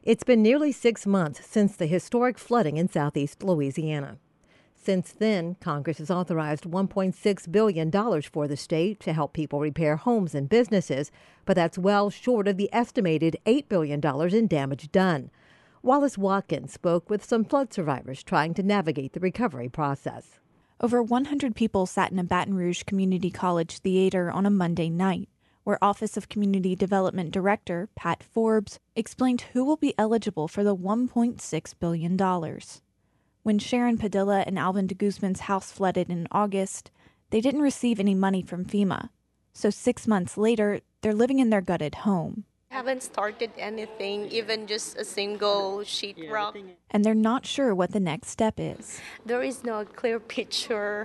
It's been nearly 6 months since the historic flooding in southeast Louisiana. Since then, Congress has authorized $1.6 billion for the state to help people repair homes and businesses, but that's well short of the estimated $8 billion in damage done. Wallace Watkins spoke with some flood survivors trying to navigate the recovery process. Over 100 people sat in a Baton Rouge Community College theater on a Monday night, where Office of Community Development Director Pat Forbes explained who will be eligible for the $1.6 billion. When Sharon Padilla and Alvin de Guzman's house flooded in August, they didn't receive any money from FEMA. So 6 months later, they're living in their gutted home. Haven't started anything, even just a single sheetrock. And they're not sure what the next step is. There is no clear picture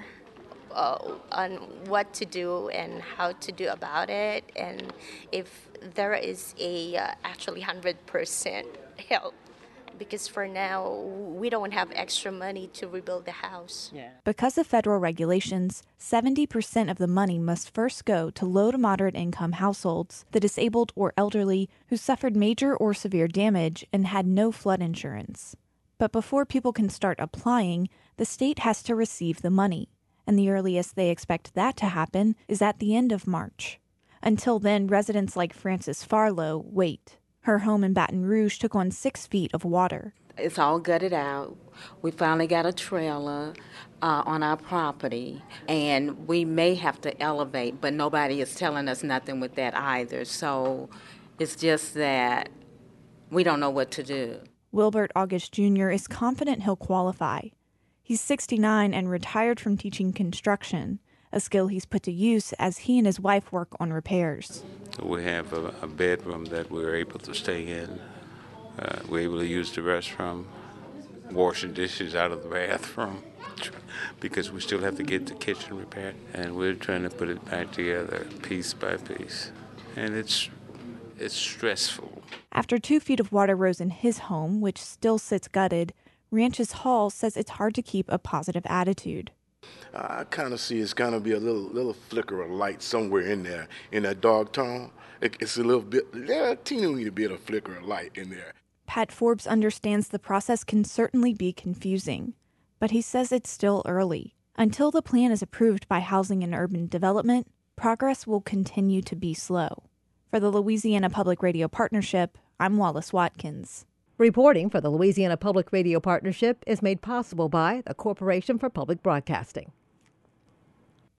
on what to do and how to do about it, and if there is actually 100% help. Because for now, we don't have extra money to rebuild the house. Because of federal regulations, 70% of the money must first go to low to moderate income households, the disabled or elderly who suffered major or severe damage and had no flood insurance. But before people can start applying, the state has to receive the money, and the earliest they expect that to happen is at the end of March. Until then, residents like Frances Farlow wait. Her home in Baton Rouge took on 6 feet of water. It's all gutted out. We finally got a trailer on our property, and we may have to elevate, but nobody is telling us nothing with that either. So it's just that we don't know what to do. Wilbert August Jr. is confident he'll qualify. He's 69 and retired from teaching construction, a skill he's put to use as he and his wife work on repairs. We have a bedroom that we're able to stay in. We're able to use the restroom, washing dishes out of the bathroom, because we still have to get the kitchen repaired. And we're trying to put it back together piece by piece. And it's stressful. After 2 feet of water rose in his home, which still sits gutted, Ranches Hall says it's hard to keep a positive attitude. I kind of see it's going to be a little flicker of light somewhere in there, in that dark tunnel. It's a little bit, a teeny bit of flicker of light in there. Pat Forbes understands the process can certainly be confusing, but he says it's still early. Until the plan is approved by Housing and Urban Development, progress will continue to be slow. For the Louisiana Public Radio Partnership, I'm Wallace Watkins. Reporting for the Louisiana Public Radio Partnership is made possible by the Corporation for Public Broadcasting.